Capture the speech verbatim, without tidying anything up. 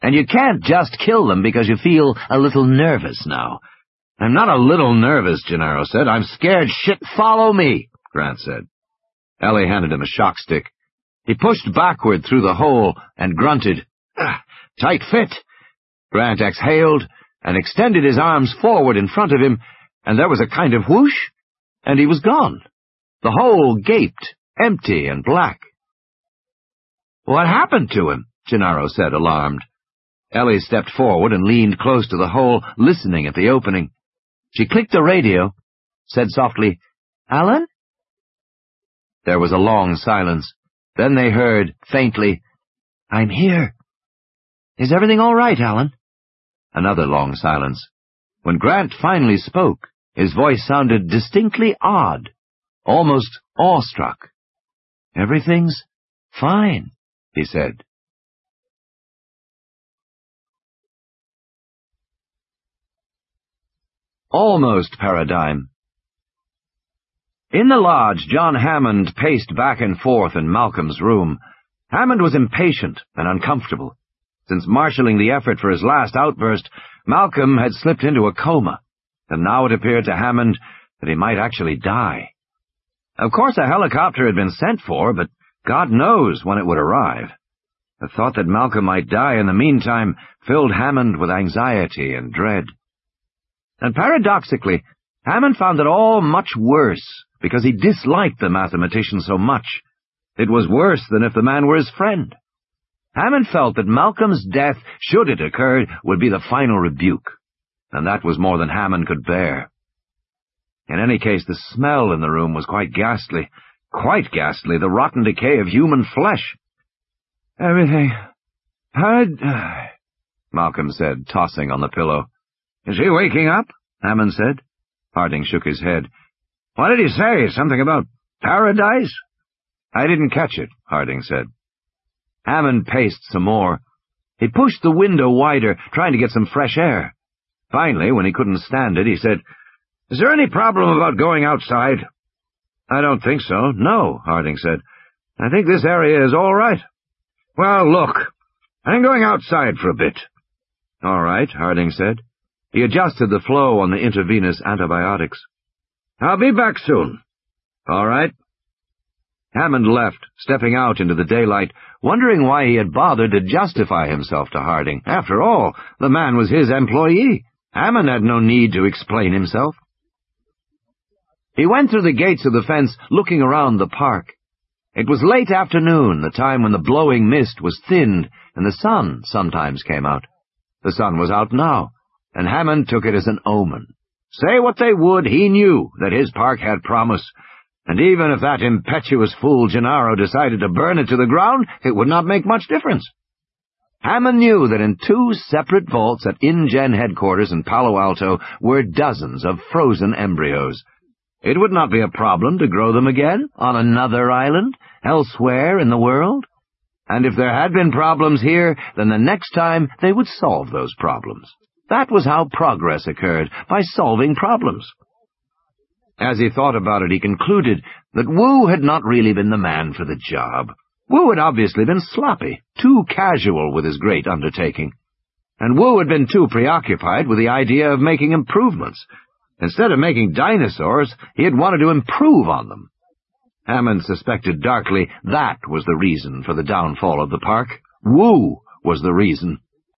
And you can't just kill them because you feel a little nervous now. I'm not a little nervous, Gennaro said. I'm scared shit. Follow me, Grant said. Ellie handed him a shock stick. He pushed backward through the hole and grunted, ah, tight fit. Grant exhaled and extended his arms forward in front of him, and there was a kind of whoosh, and he was gone. The hole gaped, empty and black. What happened to him? Gennaro said, alarmed. Ellie stepped forward and leaned close to the hole, listening at the opening. She clicked the radio, said softly, Alan? There was a long silence. Then they heard, faintly, I'm here. Is everything all right, Alan? Another long silence. When Grant finally spoke, his voice sounded distinctly odd, almost awestruck. Everything's fine, he said. Almost Paradigm. In the lodge, John Hammond paced back and forth in Malcolm's room. Hammond was impatient and uncomfortable. Since marshalling the effort for his last outburst, Malcolm had slipped into a coma, and now it appeared to Hammond that he might actually die. Of course a helicopter had been sent for, but God knows when it would arrive. The thought that Malcolm might die in the meantime filled Hammond with anxiety and dread. And paradoxically, Hammond found it all much worse, because he disliked the mathematician so much. It was worse than if the man were his friend. Hammond felt that Malcolm's death, should it occur, would be the final rebuke, and that was more than Hammond could bear. In any case, the smell in the room was quite ghastly, quite ghastly, the rotten decay of human flesh. Everything... How... Malcolm said, tossing on the pillow. Is he waking up? Hammond said. Harding shook his head. What did he say? Something about paradise? I didn't catch it, Harding said. Hammond paced some more. He pushed the window wider, trying to get some fresh air. Finally, when he couldn't stand it, he said, Is there any problem about going outside? I don't think so. No, Harding said. I think this area is all right. Well, look, I'm going outside for a bit. All right, Harding said. He adjusted the flow on the intravenous antibiotics. I'll be back soon. All right. Hammond left, stepping out into the daylight, wondering why he had bothered to justify himself to Harding. After all, the man was his employee. Hammond had no need to explain himself. He went through the gates of the fence, looking around the park. It was late afternoon, the time when the blowing mist was thinned, and the sun sometimes came out. The sun was out now, and Hammond took it as an omen. Say what they would, he knew that his park had promise, and even if that impetuous fool Gennaro decided to burn it to the ground, it would not make much difference. Hammond knew that in two separate vaults at InGen headquarters in Palo Alto were dozens of frozen embryos. It would not be a problem to grow them again on another island, elsewhere in the world. And if there had been problems here, then the next time they would solve those problems. That was how progress occurred, by solving problems. As he thought about it, he concluded that Wu had not really been the man for the job. Wu had obviously been sloppy, too casual with his great undertaking. And Wu had been too preoccupied with the idea of making improvements. Instead of making dinosaurs, he had wanted to improve on them. Hammond suspected darkly that was the reason for the downfall of the park. Wu was the reason.